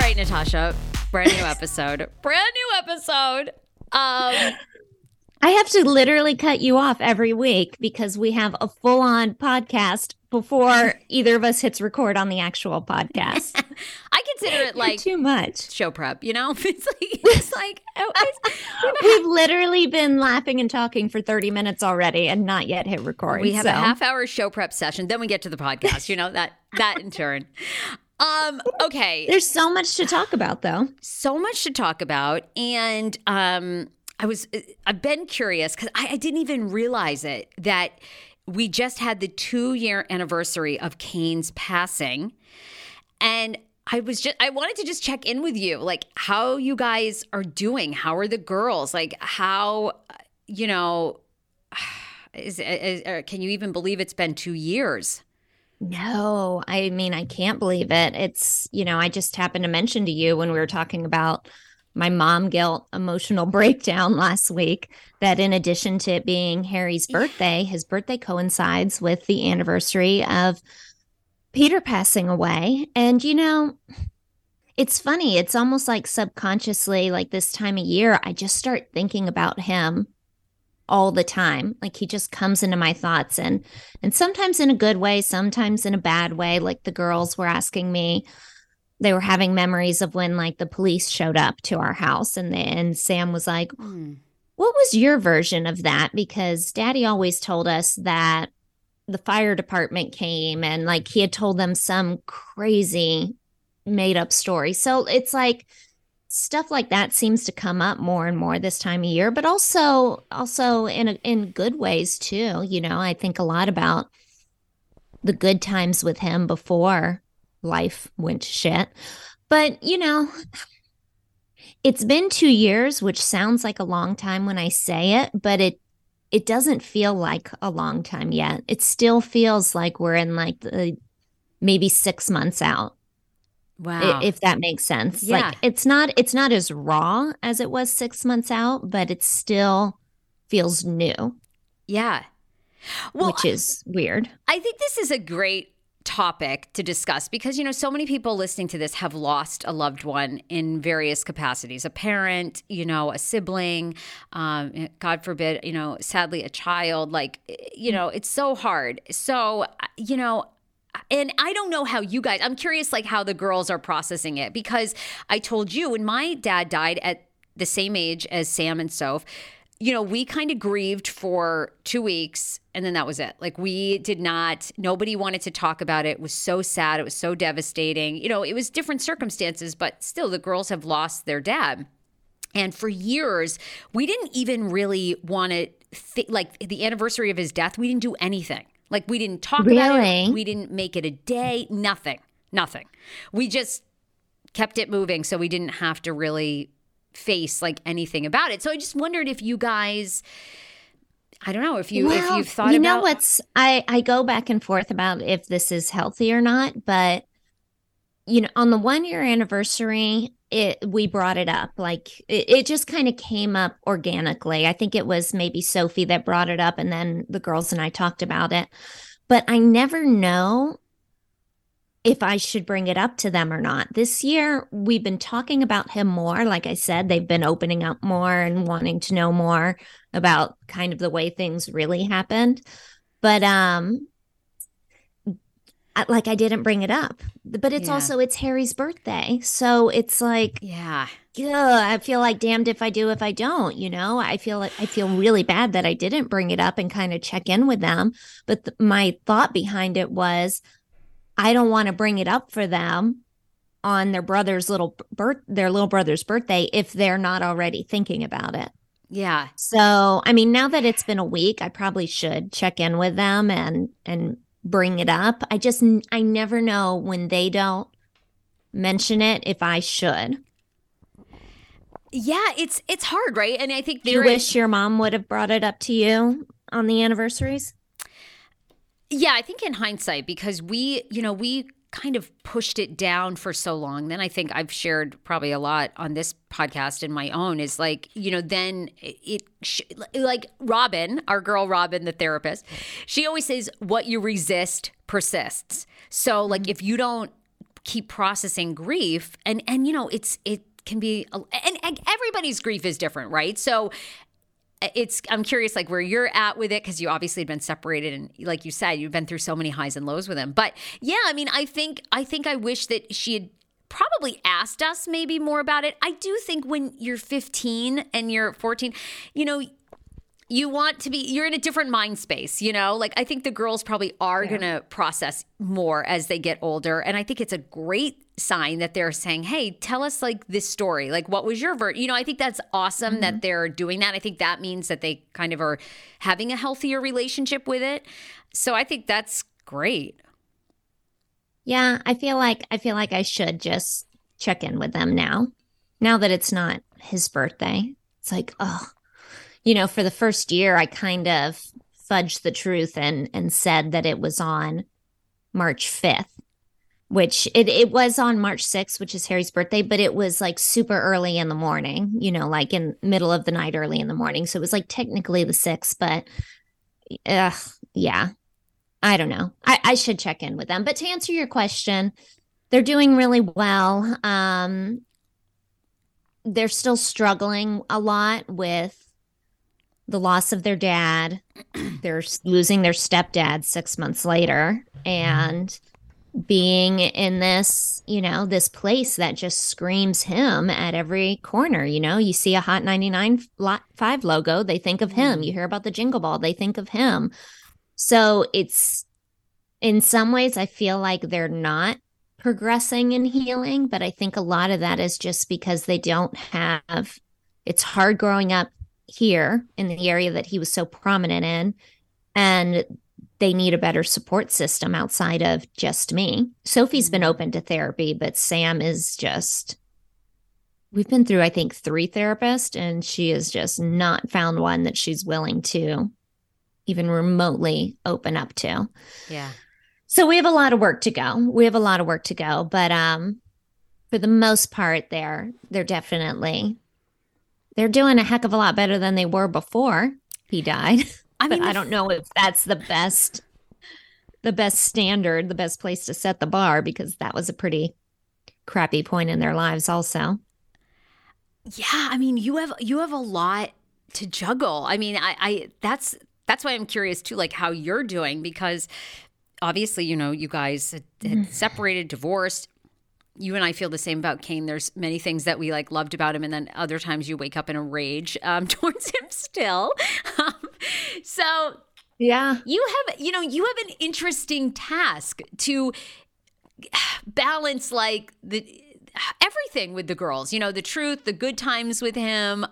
right, Natasha. Brand new episode. I have to literally cut you off every week because we have a full-on podcast before either of us hits record on the actual podcast. I consider it like too much show prep, you know? We've literally been laughing and talking for 30 minutes already and not yet hit record. We have a half-hour show prep session, then we get to the podcast, you know, that in turn. Okay. There's so much to talk about, though. So much to talk about. And I've been curious because I didn't even realize it, that we just had the 2-year anniversary of Kane's passing. And I wanted to just check in with you, like how you guys are doing. How are the girls? Like how, you know, can you even believe it's been 2 years? No, I mean, I can't believe it. It's, you know, I just happened to mention to you when we were talking about my mom guilt emotional breakdown last week that in addition to it being Harry's birthday, his birthday coincides with the anniversary of Peter passing away. And, you know, it's funny. It's almost like subconsciously, like this time of year, I just start thinking about him all the time. Like he just comes into my thoughts and sometimes in a good way, sometimes in a bad way. Like the girls were asking me, they were having memories of when like the police showed up to our house and Sam was like, what was your version of that? Because Daddy always told us that the fire department came and like he had told them some crazy made up story. So it's like stuff like that seems to come up more and more this time of year, but also in good ways too. You know, I think a lot about the good times with him before life went to shit. But, you know, it's been 2 years, which sounds like a long time when I say it, but it doesn't feel like a long time yet. It still feels like we're in like maybe 6 months out. Wow. If that makes sense. Yeah. Like it's not as raw as it was 6 months out, but it still feels new. Yeah. Well, which is weird. I think this is a great topic to discuss because, you know, so many people listening to this have lost a loved one in various capacities, a parent, you know, a sibling, God forbid, you know, sadly a child, like, you know, it's so hard. So, you know, and I don't know how you guys, I'm curious like how the girls are processing it because I told you when my dad died at the same age as Sam and Soph, you know, we kind of grieved for 2 weeks and then that was it. Like nobody wanted to talk about it. It was so sad. It was so devastating. You know, it was different circumstances, but still the girls have lost their dad. And for years, we didn't even really want to like the anniversary of his death. We didn't do anything. Like we didn't talk about it. We didn't make it a day. Nothing. We just kept it moving so we didn't have to really face like anything about it. So I just wondered if you guys, I don't know, if you've thought about. You know what's, I go back and forth about if this is healthy or not, but you know, on the 1-year anniversary, we brought it up. Like it just kind of came up organically. I think it was maybe Sophie that brought it up and then the girls and I talked about it. But I never know if I should bring it up to them or not. This year, we've been talking about him more. Like I said, they've been opening up more and wanting to know more about kind of the way things really happened. But I didn't bring it up, but it's also, it's Harry's birthday. So it's like, I feel like damned if I do, if I don't, you know, I feel really bad that I didn't bring it up and kind of check in with them. But my thought behind it was, I don't want to bring it up for them on their little brother's birthday if they're not already thinking about it. Yeah. So, I mean, now that it's been a week, I probably should check in with them and bring it up. I never know when they don't mention it if I should. Yeah, it's hard, right? And I think do you wish your mom would have brought it up to you on the anniversaries? Yeah, I think in hindsight, because we kind of pushed it down for so long. Then I think I've shared probably a lot on this podcast and my own is like, you know, then like Robin, our girl Robin, the therapist, she always says what you resist persists. So like if you don't keep processing grief. And it can be, and everybody's grief is different, right? So I'm curious, like, where you're at with it, because you obviously had been separated, and like you said, you've been through so many highs and lows with him. But yeah, I mean, I think I wish that she had probably asked us maybe more about it. I do think when you're 15 and you're 14, you want to be, you're in a different mind space, like I think the girls probably are going to process more as they get older. And I think it's a great sign that they're saying, hey, tell us like this story. Like, what was your I think that's awesome that they're doing that. I think that means that they kind of are having a healthier relationship with it. So I think that's great. Yeah, I feel like I should just check in with them now. Now that it's not his birthday. It's like, oh, for the first year I kind of fudged the truth and said that it was on March 5th, which it was on March 6th, which is Harry's birthday, but it was like super early in the morning, like in middle of the night, early in the morning. So it was like technically the 6th, but yeah. I don't know. I should check in with them. But to answer your question, they're doing really well. They're still struggling a lot with the loss of their dad. They're losing their stepdad 6 months later, and being in this, this place that just screams him at every corner. You see a Hot 99.5 logo, they think of him. You hear about the Jingle Ball, they think of him. So it's, in some ways, I feel like they're not progressing and healing, but I think a lot of that is just because they don't have, it's hard growing up here in the area that he was so prominent in, and they need a better support system outside of just me. Sophie's been open to therapy, but Sam is just, we've been through, I think, 3 therapists, and she has just not found one that she's willing to even remotely open up to. Yeah. So we have a lot of work to go. But for the most part, they're definitely, they're doing a heck of a lot better than they were before he died. I mean, I don't know if that's the best standard, the best place to set the bar, because that was a pretty crappy point in their lives also. Yeah, I mean, you have a lot to juggle. I mean, I that's why I'm curious too, like how you're doing, because obviously, you guys had separated, divorced. You and I feel the same about Kane. There's many things that we like loved about him, and then other times you wake up in a rage towards him still. So yeah, you have an interesting task to balance like everything with the girls. The truth, the good times with him.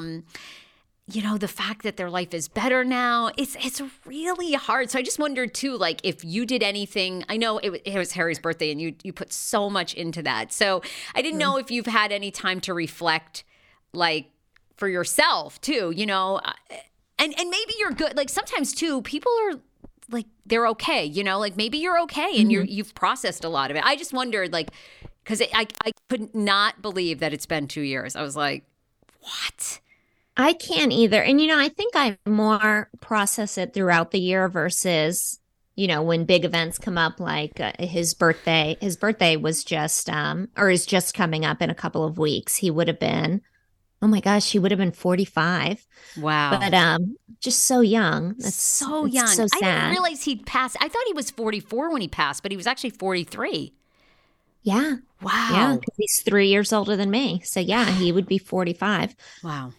The fact that their life is better now, it's really hard. So I just wondered too, like if you did anything. I know it was Harry's birthday, and you put so much into that. So I didn't know if you've had any time to reflect, like for yourself too. And maybe you're good. Like sometimes too, people are like they're okay. Like maybe you're okay and you've processed a lot of it. I just wondered, like, because I could not believe that it's been 2 years. I was like, what? I can't either. And, I think I more process it throughout the year versus, when big events come up, like his birthday. His birthday was just, or is just coming up in a couple of weeks. He would have been, oh my gosh, he would have been 45. Wow. But just so young. That's so young. So sad. I didn't realize he'd passed. I thought he was 44 when he passed, but he was actually 43. Yeah. Wow. Yeah, because he's 3 years older than me. So yeah, he would be 45. Wow.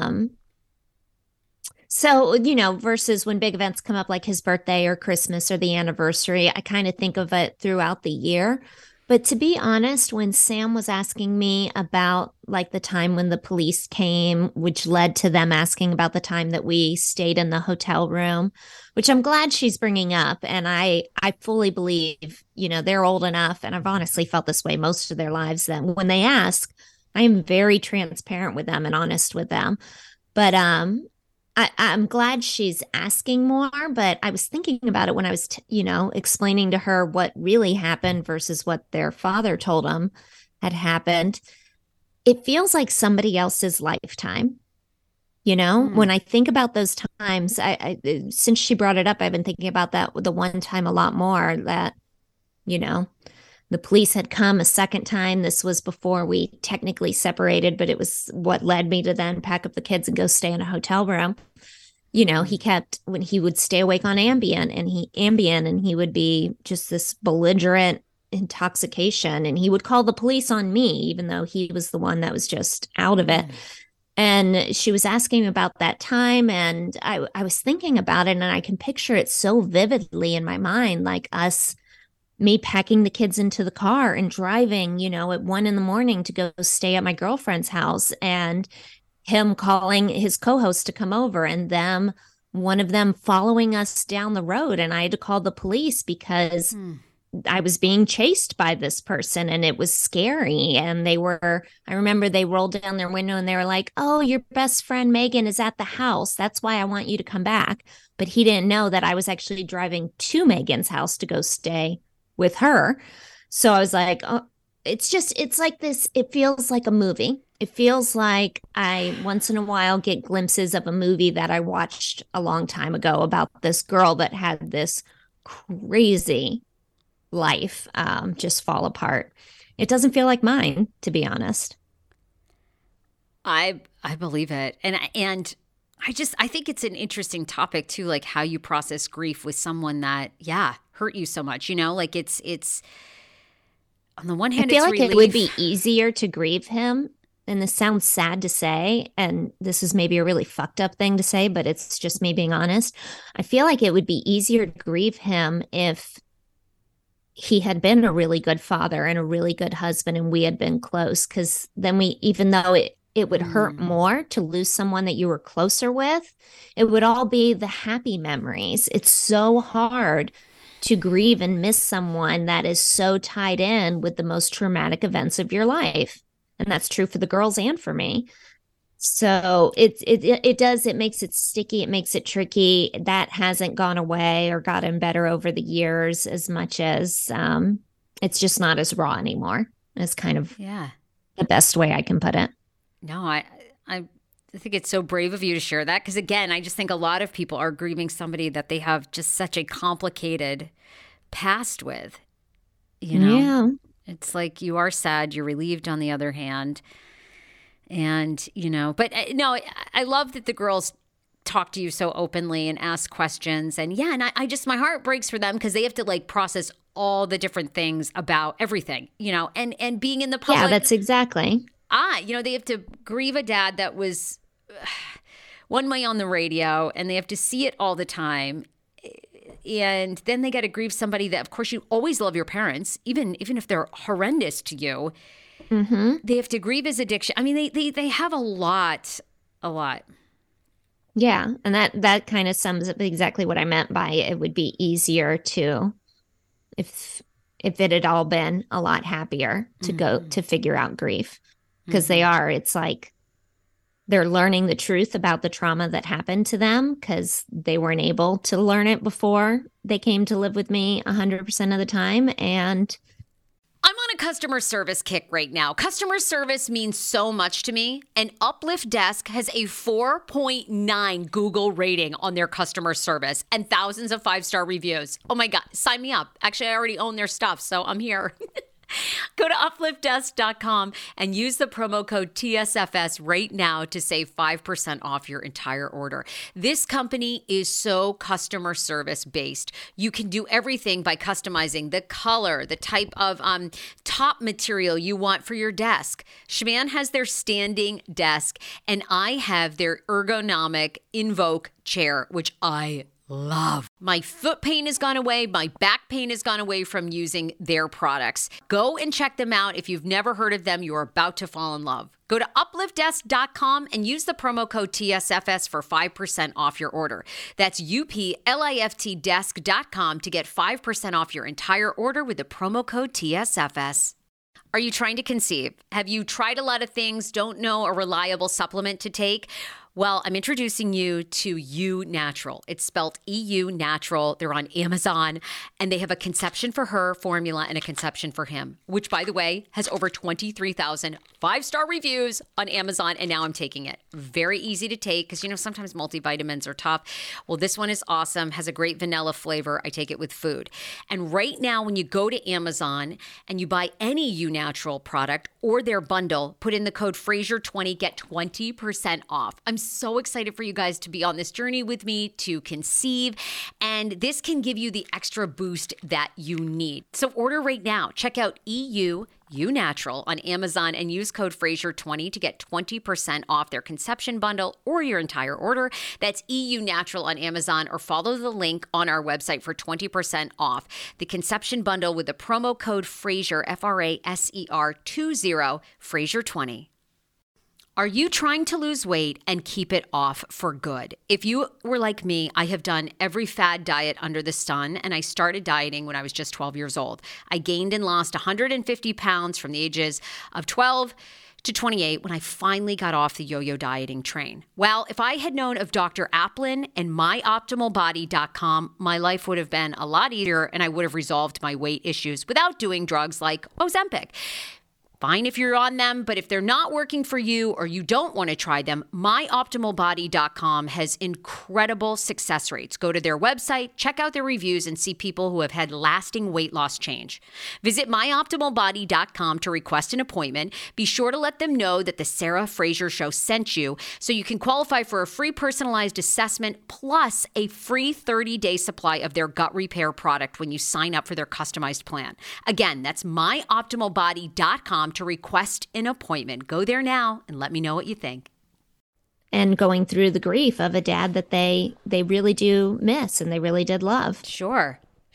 So, versus when big events come up like his birthday or Christmas or the anniversary, I kind of think of it throughout the year. But to be honest, when Sam was asking me about like the time when the police came, which led to them asking about the time that we stayed in the hotel room, which I'm glad she's bringing up. And I fully believe, they're old enough, and I've honestly felt this way most of their lives, that when they ask, I am very transparent with them and honest with them. But I'm glad she's asking more, but I was thinking about it when I was, explaining to her what really happened versus what their father told them had happened. It feels like somebody else's lifetime. When I think about those times, I since she brought it up, I've been thinking about that the one time a lot more, that, The police had come a second time. This was before we technically separated, but it was what led me to then pack up the kids and go stay in a hotel room. You know, he kept, when he would stay awake on Ambien and he would be just this belligerent intoxication, and he would call the police on me, even though he was the one that was just out of it. And she was asking about that time, and I was thinking about it, and I can picture it so vividly in my mind, like me packing the kids into the car and driving, you know, at 1 a.m. to go stay at my girlfriend's house, and him calling his co-host to come over, and one of them following us down the road. And I had to call the police because I was being chased by this person, and it was scary. And I remember they rolled down their window and they were like, "Oh, your best friend Megan is at the house. That's why I want you to come back." But he didn't know that I was actually driving to Megan's house to go stay with her. So I was like, oh, it's like this. It feels like a movie. It feels like I once in a while get glimpses of a movie that I watched a long time ago about this girl that had this crazy life just fall apart. It doesn't feel like mine, to be honest. I believe it. And I think it's an interesting topic too, like how you process grief with someone that, hurt you so much, you know, like it's on the one hand, I feel like relief. It would be easier to grieve him. And this sounds sad to say, and this is maybe a really fucked up thing to say, but it's just me being honest. I feel like it would be easier to grieve him if he had been a really good father and a really good husband, and we had been close. Because then even though it would hurt more to lose someone that you were closer with, it would all be the happy memories. It's so hard to grieve and miss someone that is so tied in with the most traumatic events of your life. And that's true for the girls and for me. So it makes it sticky. It makes it tricky. That hasn't gone away or gotten better over the years as much as it's just not as raw anymore. It's kind of the best way I can put it. No, I think it's so brave of you to share that. Because again, I just think a lot of people are grieving somebody that they have just such a complicated past with, you know? Yeah. It's like you are sad, you're relieved on the other hand. And, you know, but no, I love that the girls talk to you so openly and ask questions. And and I just, my heart breaks for them because they have to like process all the different things about everything, you know, and being in the public. Yeah, that's exactly. You know, they have to grieve a dad that was one way on the radio, and they have to see it all the time. And then they got to grieve somebody that, of course, you always love your parents, even if they're horrendous to you. Mm-hmm. They have to grieve his addiction. I mean, they have a lot. Yeah, and that kind of sums up exactly what I meant by it would be easier to, if it had all been a lot happier to go to figure out grief, because it's like they're learning the truth about the trauma that happened to them because they weren't able to learn it before they came to live with me 100% of the time. And I'm on a customer service kick right now. Customer service means so much to me. And Uplift Desk has a 4.9 Google rating on their customer service and thousands of 5-star reviews. Oh my God, sign me up. Actually, I already own their stuff, so I'm here. Go to upliftdesk.com and use the promo code TSFS right now to save 5% off your entire order. This company is so customer service based. You can do everything by customizing the color, the type of top material you want for your desk. Schman has their standing desk, and I have their ergonomic Invoke chair, which I love. My foot pain has gone away. My back pain has gone away from using their products. Go and check them out. If you've never heard of them, you're about to fall in love. Go to upliftdesk.com and use the promo code TSFS for 5% off your order. That's upliftdesk.com to get 5% off your entire order with the promo code TSFS. Are you trying to conceive? Have you tried a lot of things, don't know a reliable supplement to take? Well, I'm introducing you to Eu Natural. It's spelled EU Natural. They're on Amazon, and they have a Conception for Her formula and a Conception for Him, which, by the way, has over 23,000 five-star reviews on Amazon, and now I'm taking it. Very easy to take because, sometimes multivitamins are tough. Well, this one is awesome, has a great vanilla flavor. I take it with food. And right now, when you go to Amazon and you buy any Eu Natural product or their bundle, put in the code Fraser20, get 20% off. I'm so excited for you guys to be on this journey with me to conceive, and this can give you the extra boost that you need. So order right now. Check out EU Natural on Amazon and use code Fraser20 to get 20% off their conception bundle or your entire order. That's EU Natural on Amazon, or follow the link on our website for 20% off the conception bundle with the promo code Fraser, FRASER20, Fraser20. Are you trying to lose weight and keep it off for good? If you were like me, I have done every fad diet under the sun, and I started dieting when I was just 12 years old. I gained and lost 150 pounds from the ages of 12 to 28 when I finally got off the yo-yo dieting train. Well, if I had known of Dr. Applin and myoptimalbody.com, my life would have been a lot easier, and I would have resolved my weight issues without doing drugs like Ozempic. Fine if you're on them, but if they're not working for you or you don't want to try them, myoptimalbody.com has incredible success rates. Go to their website, check out their reviews, and see people who have had lasting weight loss change. Visit myoptimalbody.com to request an appointment. Be sure to let them know that the Sarah Fraser Show sent you so you can qualify for a free personalized assessment plus a free 30-day supply of their gut repair product when you sign up for their customized plan. Again, that's myoptimalbody.com to request an appointment. Go there now and let me know what you think. And going through the grief of a dad that they really do miss and they really did love. Sure.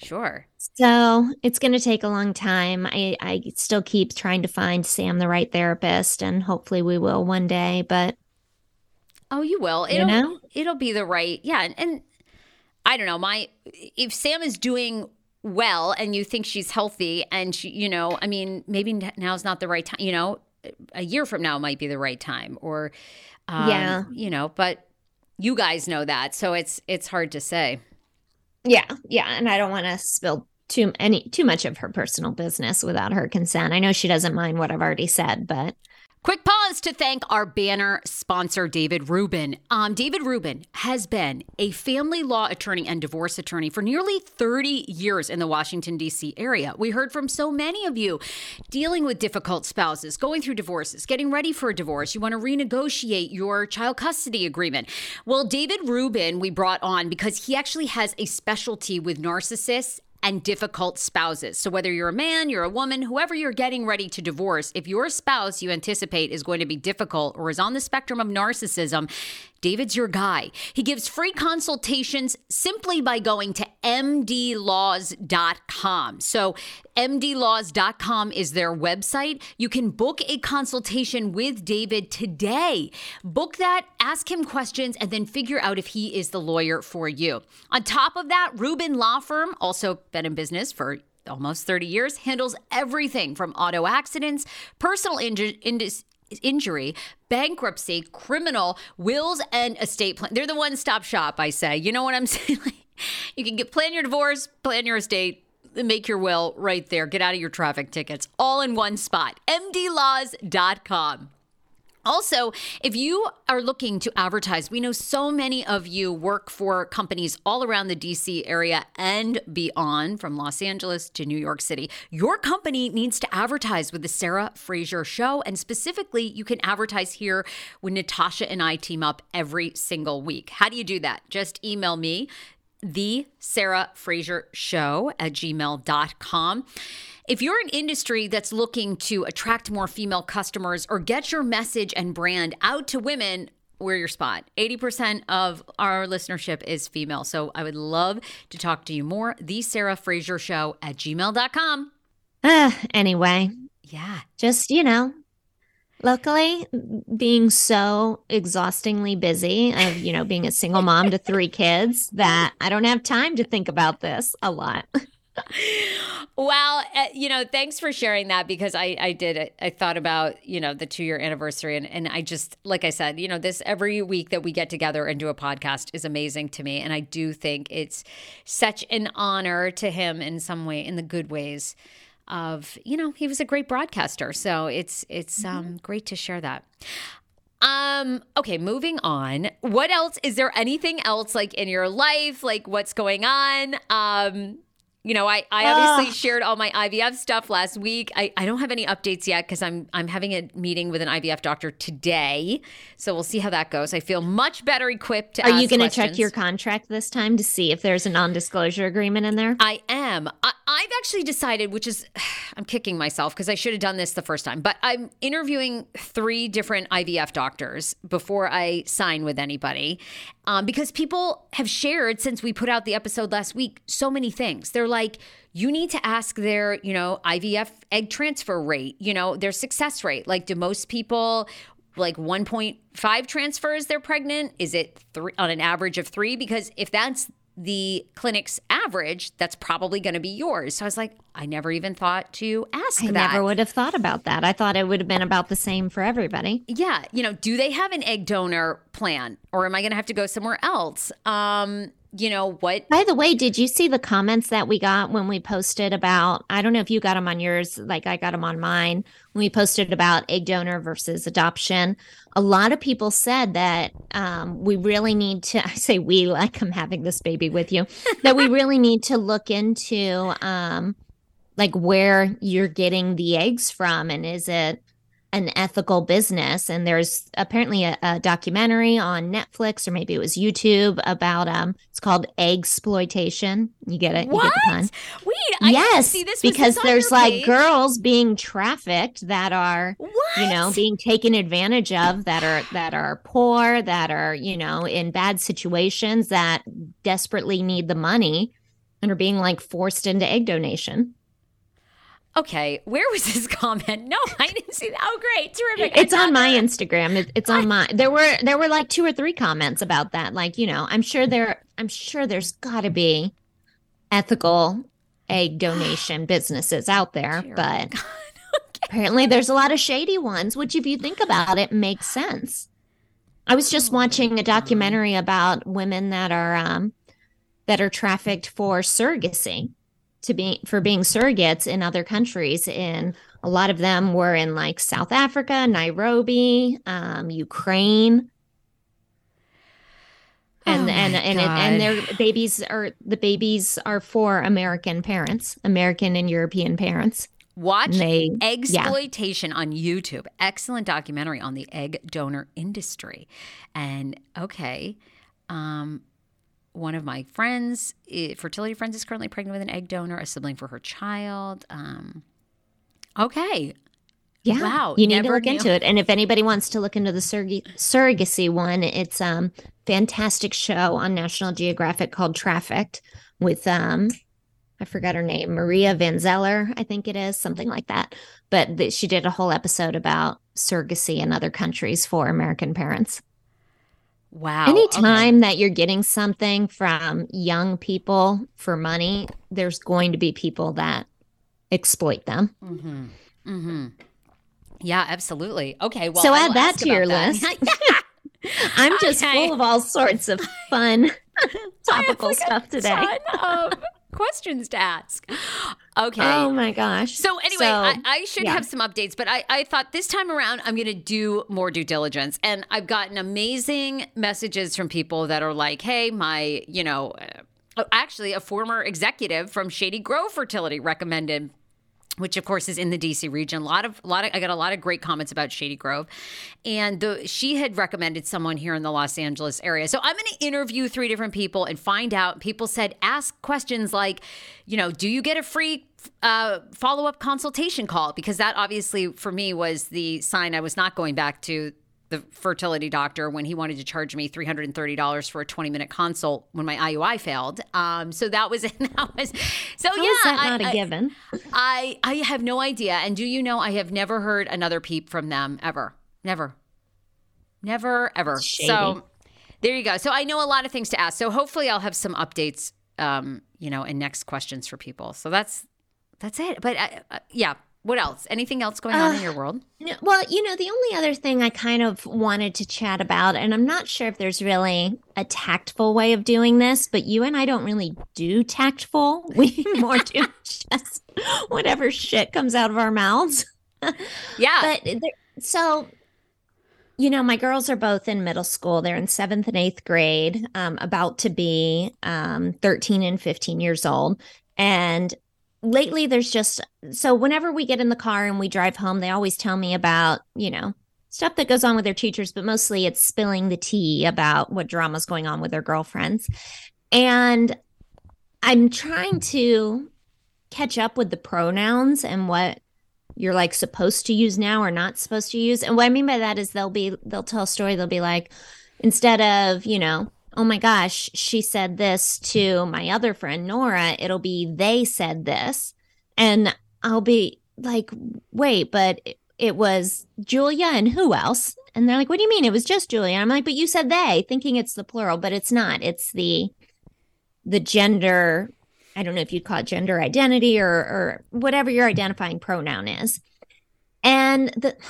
So it's going to take a long time. I still keep trying to find Sam the right therapist, and hopefully we will one day, but oh, you will. It'll be the right. Yeah. And I don't know, if Sam is doing well and you think she's healthy and she, maybe now's not the right time, a year from now might be the right time, or but you guys know that, so it's hard to say. Yeah, and I don't want to spill too much of her personal business without her consent. I know she doesn't mind what I've already said, but quick pause to thank our banner sponsor, David Rubin. David Rubin has been a family law attorney and divorce attorney for nearly 30 years in the Washington, D.C. area. We heard from so many of you dealing with difficult spouses, going through divorces, getting ready for a divorce. You want to renegotiate your child custody agreement. Well, David Rubin we brought on because he actually has a specialty with narcissists and difficult spouses. So whether you're a man, you're a woman, whoever you're getting ready to divorce, if your spouse you anticipate is going to be difficult or is on the spectrum of narcissism, David's your guy. He gives free consultations simply by going to mdlaws.com. So mdlaws.com is their website. You can book a consultation with David today. Book that, ask him questions, and then figure out if he is the lawyer for you. On top of that, Rubin Law Firm, also been in business for almost 30 years, handles everything from auto accidents, personal injury, bankruptcy, criminal, wills, and estate plan. They're the one-stop shop, I say. You know what I'm saying? You can plan your divorce, plan your estate, make your will right there. Get out of your traffic tickets, all in one spot. mdlaws.com. Also, if you are looking to advertise, we know so many of you work for companies all around the DC area and beyond, from Los Angeles to New York City. Your company needs to advertise with the Sarah Fraser Show, and specifically, you can advertise here when Natasha and I team up every single week. How do you do that? Just email me, thesarahfrasershow@gmail.com. If you're an industry that's looking to attract more female customers or get your message and brand out to women, we're your spot. 80% of our listenership is female. So I would love to talk to you more. thesarahfrasershow@gmail.com. Anyway. Yeah. Just, luckily being so exhaustingly busy of, being a single mom to 3 kids that I don't have time to think about this a lot. Well, thanks for sharing that because I thought about, the 2-year anniversary and I just, like I said, this every week that we get together and do a podcast is amazing to me. And I do think it's such an honor to him in some way, in the good ways of, he was a great broadcaster. So it's great to share that. Okay, moving on. What else? Is there anything else like in your life? Like what's going on? I obviously shared all my IVF stuff last week. I don't have any updates yet because I'm having a meeting with an IVF doctor today. So we'll see how that goes. I feel much better equipped to ask questions. Are you going to check your contract this time to see if there's a non-disclosure agreement in there? I am. I've actually decided, which is, I'm kicking myself because I should have done this the first time, but I'm interviewing 3 different IVF doctors before I sign with anybody because people have shared since we put out the episode last week so many things. They're like, you need to ask their, IVF egg transfer rate, their success rate. Like, do most people like 1.5 transfers they're pregnant? Is it 3 on an average of 3? Because if that's the clinic's average, that's probably going to be yours. So I was like, I never even thought to ask that. I never would have thought about that. I thought it would have been about the same for everybody. Yeah. Do they have an egg donor plan or am I going to have to go somewhere else? What? By the way, did you see the comments that we got when we posted about, I don't know if you got them on yours, like I got them on mine, when we posted about egg donor versus adoption. A lot of people said that we really need to, I say we like I'm having this baby with you, that we really need to look into like where you're getting the eggs from and is it an ethical business. And there's apparently a documentary on Netflix or maybe it was YouTube about it's called Eggsploitation. You get it? What? You get the pun? Wait, yes, I see this because this there's like page? Girls being trafficked that are being taken advantage of, that are poor, that are in bad situations, that desperately need the money and are being like forced into egg donation. Okay, where was this comment? No, I didn't see that. Oh, great, terrific! It's on my Instagram. It's on my. There were like 2 or 3 comments about that. Like I'm sure there's got to be ethical egg donation businesses out there, but apparently there's a lot of shady ones. Which, if you think about it, makes sense. I was just watching a documentary about women that are trafficked for surrogacy. For being surrogates in other countries, and a lot of them were in like South Africa, Nairobi, Ukraine, and their babies are for American parents, American and European parents. Watch Eggsploitation on YouTube. Excellent documentary on the egg donor industry, and one of my friends, fertility friends, is currently pregnant with an egg donor, a sibling for her child. Okay. Yeah. Wow. You need to look into it. And if anybody wants to look into the surrogacy one, it's a fantastic show on National Geographic called Trafficked with, I forgot her name, Maria Van Zeller, I think it is, something like that. But she did a whole episode about surrogacy in other countries for American parents. Wow. Anytime that you're getting something from young people for money, there's going to be people that exploit them. Mm-hmm. Mm-hmm. Yeah, absolutely. Okay. Well, so add that to your list. I'm just full of all sorts of fun topical stuff today. Ton of questions to ask. Okay. Oh my gosh. So anyway, I should have some updates, but I thought this time around I'm going to do more due diligence. And I've gotten amazing messages from people that are like, hey, my, actually a former executive from Shady Grove Fertility recommended, which of course is in the DC region. I got a lot of great comments about Shady Grove, and she had recommended someone here in the Los Angeles area. So I'm going to interview 3 different people and find out. People said, ask questions like, do you get a free follow-up consultation call? Because that obviously for me was the sign I was not going back to the fertility doctor when he wanted to charge me $330 for a 20-minute consult when my IUI failed. So that was it. How is that not a given? I have no idea. And do you know, I have never heard another peep from them ever. Never, ever. So there you go. So I know a lot of things to ask. So hopefully I'll have some updates, and next questions for people. So that's it. But yeah. What else? Anything else going on in your world? Well, the only other thing I kind of wanted to chat about, and I'm not sure if there's really a tactful way of doing this, but you and I don't really do tactful. We more do just whatever shit comes out of our mouths. Yeah. So, my girls are both in middle school. They're in 7th and 8th grade, about to be 13 and 15 years old. And lately so whenever we get in the car and we drive home, they always tell me about, stuff that goes on with their teachers, but mostly it's spilling the tea about what drama's going on with their girlfriends. And I'm trying to catch up with the pronouns and what you're like supposed to use now or not supposed to use. And what I mean by that is they'll tell a story. They'll be like, instead of, oh my gosh, she said this to my other friend, Nora, it'll be, they said this. And I'll be like, wait, but it was Julia and who else? And they're like, what do you mean? It was just Julia. And I'm like, but you said they, thinking it's the plural, but it's not. It's the gender. I don't know if you'd call it gender identity or whatever your identifying pronoun is. And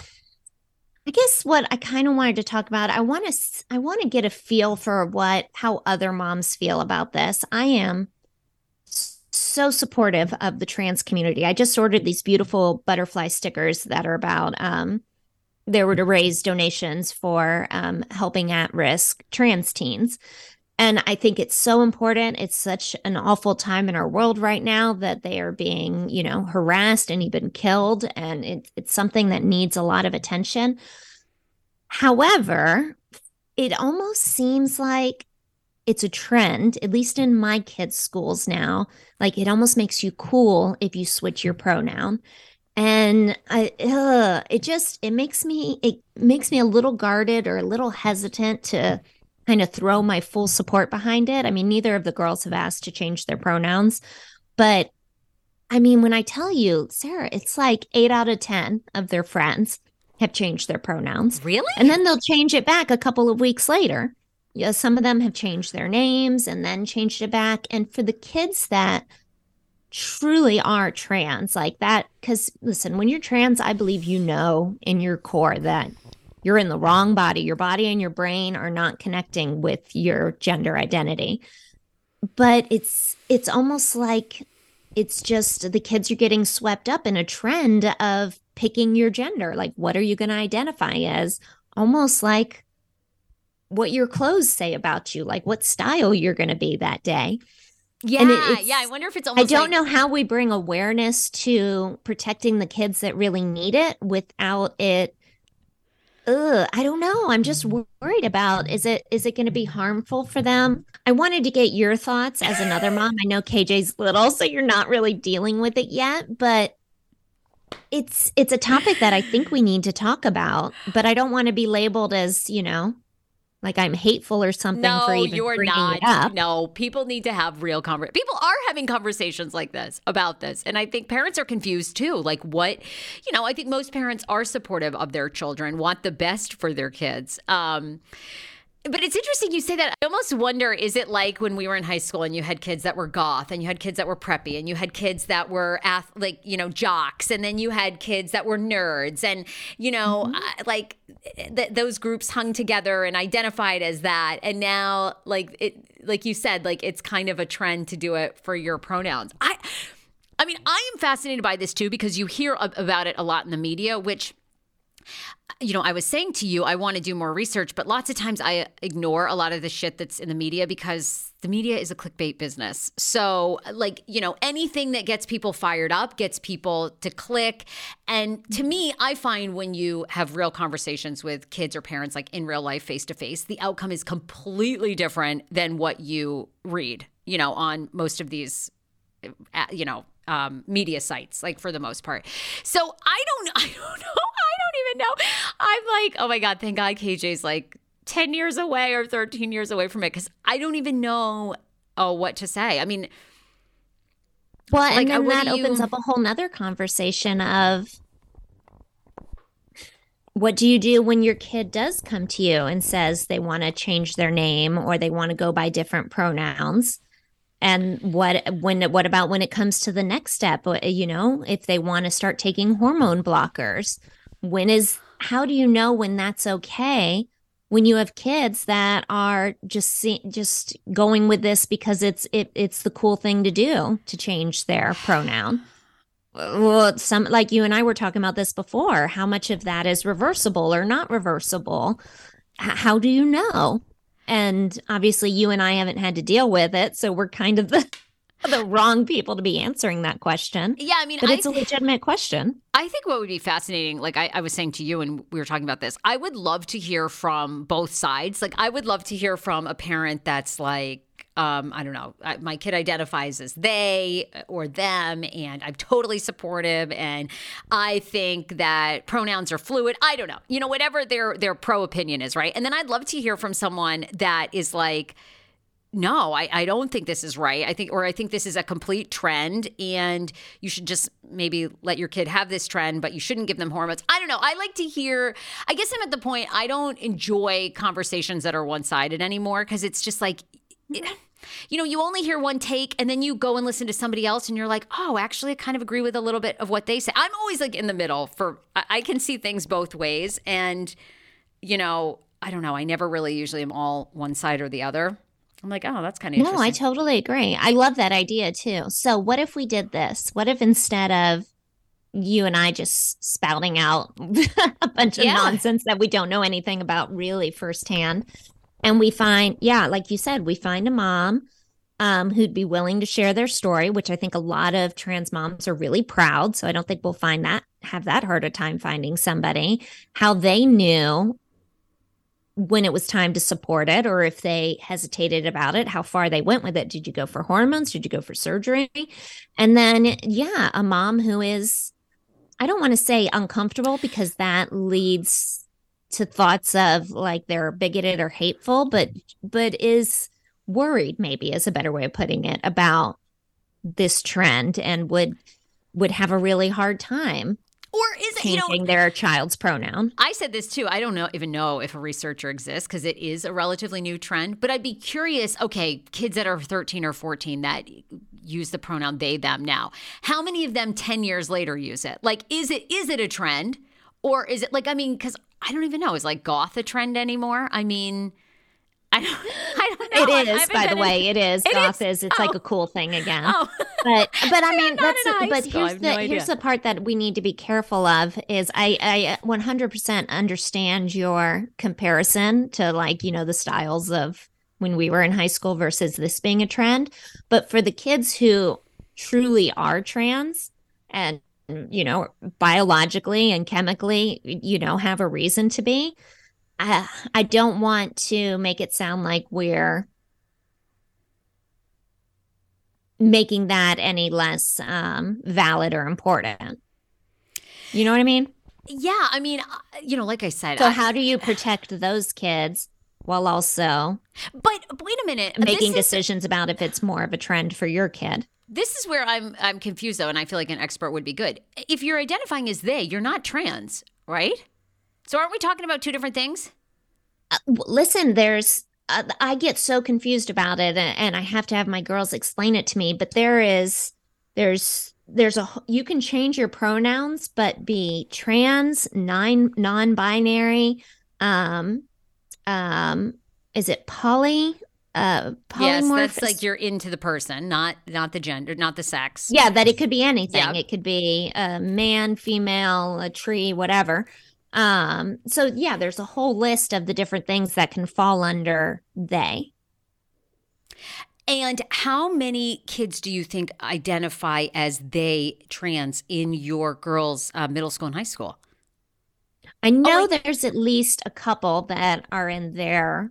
I guess what I kind of wanted to talk about, I want to get a feel for how other moms feel about this. I am so supportive of the trans community. I just ordered these beautiful butterfly stickers that are about, they were to raise donations for helping at-risk trans teens. And I think it's so important. It's such an awful time in our world right now that they are being, harassed and even killed. And it's something that needs a lot of attention. However, it almost seems like it's a trend, at least in my kids' schools now. Like it almost makes you cool if you switch your pronoun. And it makes me a little guarded or a little hesitant to kind of throw my full support behind it. I mean, neither of the girls have asked to change their pronouns, but I mean, when I tell you, Sarah, it's like 8 out of 10 of their friends have changed their pronouns. Really? And then they'll change it back a couple of weeks later. Yeah, some of them have changed their names and then changed it back. And for the kids that truly are trans like that, because listen, when you're trans, I believe in your core that you're in the wrong body. Your body and your brain are not connecting with your gender identity. But it's almost like it's just the kids are getting swept up in a trend of picking your gender. Like, what are you going to identify as? Almost like what your clothes say about you, like what style you're going to be that day. Yeah, yeah. I wonder if it's almost I don't know how we bring awareness to protecting the kids that really need it without it. I don't know. I'm just worried about, is it going to be harmful for them? I wanted to get your thoughts as another mom. I know KJ's little, so you're not really dealing with it yet, but it's a topic that I think we need to talk about, but I don't want to be labeled as, like I'm hateful or something for even bringing it up. No, people need to have real conversations. People are having conversations like this about this. And I think parents are confused too. Like what, I think most parents are supportive of their children, want the best for their kids. But it's interesting you say that. I almost wonder, is it like when we were in high school and you had kids that were goth and you had kids that were preppy and you had kids that were jocks and then you had kids that were nerds and, those groups hung together and identified as that. And now, like you said, like it's kind of a trend to do it for your pronouns. I mean, I am fascinated by this too because you hear about it a lot in the media, which I was saying to you, I want to do more research, but lots of times I ignore a lot of the shit that's in the media because the media is a clickbait business. So anything that gets people fired up, gets people to click. And to me, I find when you have real conversations with kids or parents, like in real life, face to face, the outcome is completely different than what you read, on most of these, media sites, like for the most part. So I don't know. Even know. I'm like, oh my God, thank God KJ's like 10 years away or 13 years away from it because I don't even know what to say. I mean, well, and then that opens up a whole nother conversation of what do you do when your kid does come to you and says they want to change their name or they want to go by different pronouns? And what about when it comes to the next step? If they want to start taking hormone blockers, how do you know when that's okay? When you have kids that are just going with this because it's the cool thing to do to change their pronoun. Well, some like you and I were talking about this before. How much of that is reversible or not reversible? How do you know? And obviously, you and I haven't had to deal with it, so we're kind of the wrong people to be answering that question. Yeah, I mean, but it's a legitimate question. I think what would be fascinating, like I was saying to you when we were talking about this, I would love to hear from both sides. Like, I would love to hear from a parent that's like, I don't know, my kid identifies as they or them, and I'm totally supportive, and I think that pronouns are fluid. I don't know, whatever their pro opinion is, right? And then I'd love to hear from someone that is like, no, I don't think this is right. I think this is a complete trend, and you should just maybe let your kid have this trend, but you shouldn't give them hormones. I don't know. I like to hear, I guess I'm at the point, I don't enjoy conversations that are one-sided anymore, because it's just like, you only hear one take, and then you go and listen to somebody else, and you're like, oh, actually, I kind of agree with a little bit of what they say. I'm always like in the middle I can see things both ways, and, I don't know. I never really usually am all one side or the other. I'm like, oh, that's kind of interesting. No, I totally agree. I love that idea too. So what if we did this? What if instead of you and I just spouting out a bunch of nonsense that we don't know anything about really firsthand, and we find, like you said, we find a mom who'd be willing to share their story, which I think a lot of trans moms are really proud. So I don't think we'll have that hard a time finding somebody, how they knew when it was time to support it, or if they hesitated about it, how far they went with it. Did you go for hormones? Did you go for surgery? And then, a mom who is, I don't want to say uncomfortable, because that leads to thoughts of like they're bigoted or hateful, but is worried, maybe is a better way of putting it, about this trend, and would have a really hard time. Or is it changing their child's pronoun? I said this too. I don't even know if a researcher exists, because it is a relatively new trend. But I'd be curious, okay, kids that are 13 or 14 that use the pronoun they, them now, how many of them 10 years later use it? Like, is it a trend? Or is it like, because I don't even know. Is like goth a trend anymore? I don't know. It is, by the way. It is. Goth is. It's like a cool thing again. Oh. But here's the part that we need to be careful of is I 100% understand your comparison to, like, the styles of when we were in high school versus this being a trend. But for the kids who truly are trans and, biologically and chemically, have a reason to be, I don't want to make it sound like we're making that any less valid or important. You know what I mean? Yeah. Like I said. So how do you protect those kids while also but wait a minute, making decisions about if it's more of a trend for your kid? This is where I'm confused, though, and I feel like an expert would be good. If you're identifying as they, you're not trans, right? So aren't we talking about two different things? Listen, I get so confused about it, and I have to have my girls explain it to me. But there's you can change your pronouns, but be trans, non-binary, is it polymorph? Yes, that's like you're into the person, not the gender, not the sex. Yeah, that it could be anything. Yep. It could be a man, female, a tree, whatever. So yeah, there's a whole list of the different things that can fall under they. And how many kids do you think identify as they trans in your girls' middle school and high school? I know there's at least a couple that are in their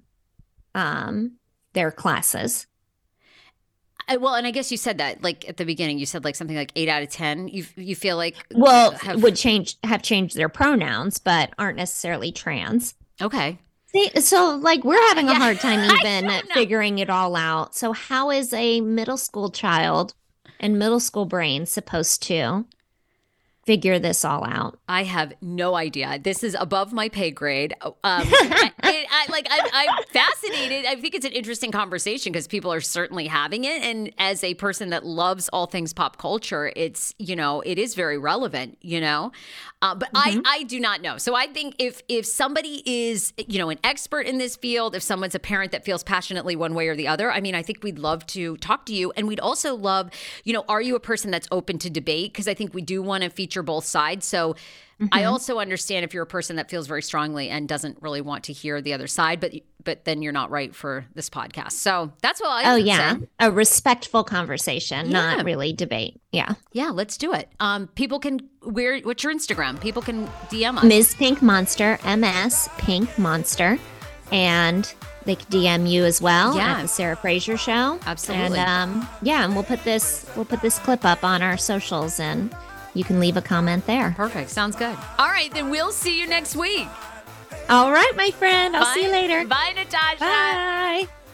classes. Well, and I guess you said that, like, at the beginning, you said like something like 8 out of 10. You feel like would have changed their pronouns, but aren't necessarily trans. Okay. See, so like we're having a hard time even figuring it all out. So how is a middle school child and middle school brain supposed to figure this all out? I have no idea. This is above my pay grade. I'm fascinated. I think it's an interesting conversation because people are certainly having it. And as a person that loves all things pop culture, it's, it is very relevant, but I do not know. So I think if somebody is, an expert in this field, if someone's a parent that feels passionately one way or the other, I mean, I think we'd love to talk to you. And we'd also love, are you a person that's open to debate? Because I think we do want to feature both sides. So I also understand if you're a person that feels very strongly and doesn't really want to hear the other side, but then you're not right for this podcast. So that's what I would say. A respectful conversation, not really debate. Yeah. Yeah, let's do it. People can, what's your Instagram? People can DM us. Ms. Pink Monster, MS Pink Monster. And they can DM you as well at the Sarah Fraser Show. Absolutely. And and we'll put this clip up on our socials, and you can leave a comment there. Perfect. Sounds good. All right, then we'll see you next week. All right, my friend. I'll see you later. Bye, Natasha. Bye.